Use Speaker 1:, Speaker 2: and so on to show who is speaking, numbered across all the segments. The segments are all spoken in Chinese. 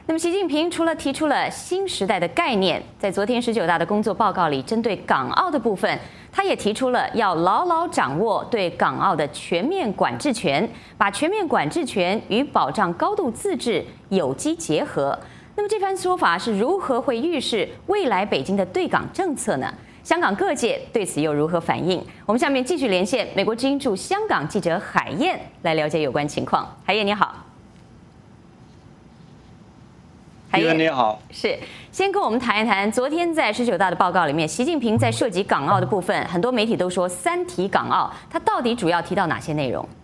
Speaker 1: 那么，习近平除了提出了新时代的概念，在昨天19大的工作报告里，针对港澳的部分，他也提出了要牢牢掌握对港澳的全面管制权，把全面管制权与保障高度自治有机结合。那么这番说法是如何会预示未来北京的对港政策呢？香港各界对此又如何反应？我们下面继续连线美国之音驻香港记者海燕来了解有关情况。海燕你好。
Speaker 2: 海燕你好，
Speaker 1: 是先跟我们谈一谈，昨天在19大的报告里面，习近平在涉及港澳的部分，很多媒体都说三提港澳，他到底主要提到哪些内容？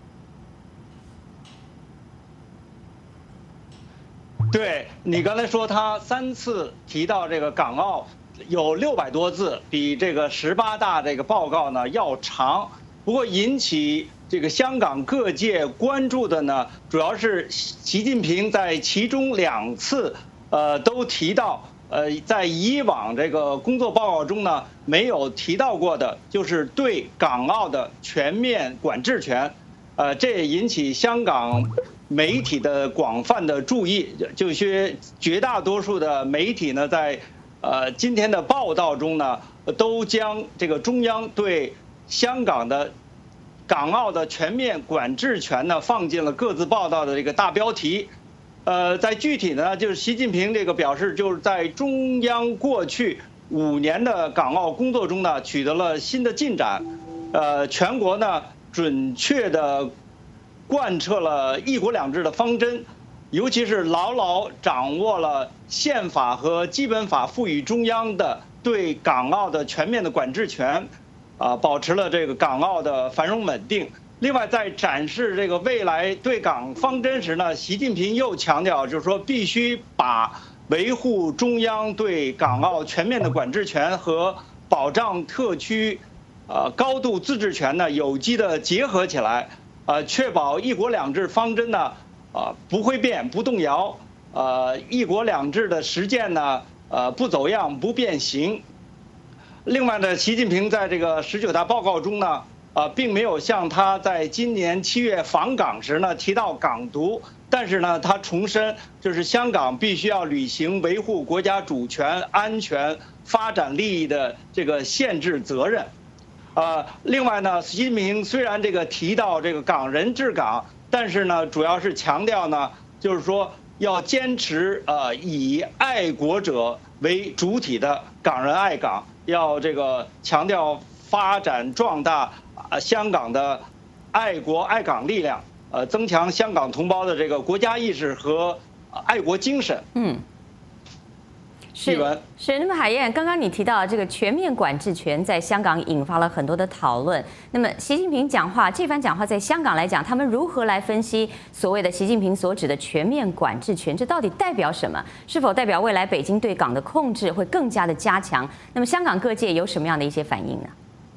Speaker 2: 对你刚才说他3次提到这个港澳，有600多字，比这个18大这个报告呢要长。不过引起这个香港各界关注的呢，主要是习近平在其中2次，都提到，在以往这个工作报告中呢没有提到过的，就是对港澳的全面管制权，这也引起香港媒体的广泛的注意。就是绝大多数的媒体呢，在今天的报道中呢，都将这个中央对香港的港澳的全面管制权呢放进了各自报道的这个大标题。在具体呢，就是习近平这个表示，就是在中央过去5年的港澳工作中呢，取得了新的进展。全国呢准确的贯彻了一国两制的方针，尤其是牢牢掌握了宪法和基本法赋予中央的对港澳的全面的管制权，保持了这个港澳的繁荣稳定。另外，在展示这个未来对港方针时呢，习近平又强调，就是说必须把维护中央对港澳全面的管制权和保障特区高度自治权呢有机的结合起来，确保一国两制方针呢不会变不动摇，一国两制的实践呢不走样不变形。另外呢，习近平在这个19大报告中呢，并没有像他在今年7月访港时呢提到港独，但是呢，他重申就是香港必须要履行维护国家主权、安全、发展利益的这个宪制责任。另外呢，习近平虽然这个提到这个港人治港，但是呢，主要是强调呢，就是说要坚持以爱国者为主体的港人爱港，要这个强调发展壮大香港的爱国爱港力量，增强香港同胞的这个国家意识和爱国精神。
Speaker 1: 是。那么海燕，刚刚你提到这个全面管制权在香港引发了很多的讨论。那么习近平讲话，这番讲话在香港来讲，他们如何来分析所谓的习近平所指的全面管制权？这到底代表什么？是否代表未来北京对港的控制会更加的加强？那么香港各界有什么样的一些反应呢？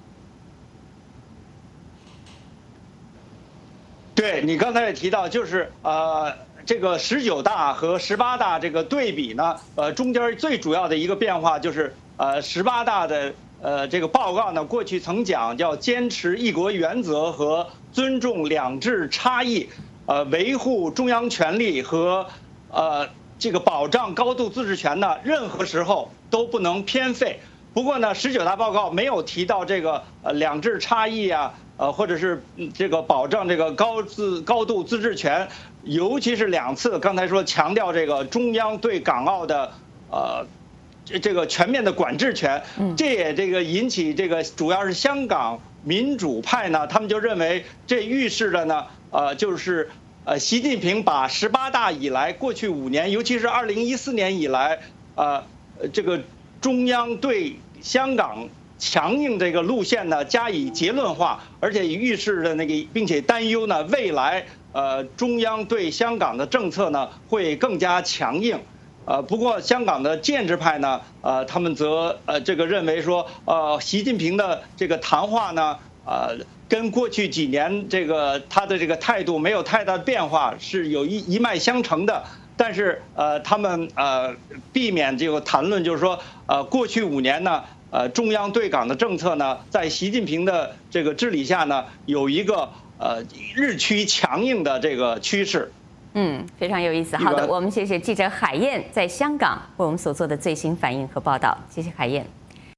Speaker 2: 对你刚才也提到，就是这个19大和18大这个对比呢，中间最主要的一个变化就是18大的这个报告呢，过去曾讲叫坚持一国原则和尊重两制差异，维护中央权力和这个保障高度自治权呢，任何时候都不能偏废。不过呢，19大报告没有提到这个两制差异啊，或者是这个保障这个高度自治权，尤其是2次刚才说强调这个中央对港澳的这个全面的管制权，这也这个引起这个主要是香港民主派呢，他们就认为这预示着呢，就是习近平把18大以来过去5年，尤其是2014年以来，这个中央对香港强硬这个路线呢加以结论化，而且预示着那个，并且担忧呢未来中央对香港的政策呢会更加强硬。不过香港的建制派呢，他们则这个认为说，习近平的这个谈话呢，跟过去几年这个他的这个态度没有太大的变化，是有一脉相承的。但是他们避免这个谈论，就是说过去5年呢，中央对港的政策呢，在习近平的这个治理下呢，有一个日趋强硬的这个趋势。
Speaker 1: 非常有意思。好的，我们谢谢记者海燕在香港为我们所做的最新反应和报道，谢谢海燕。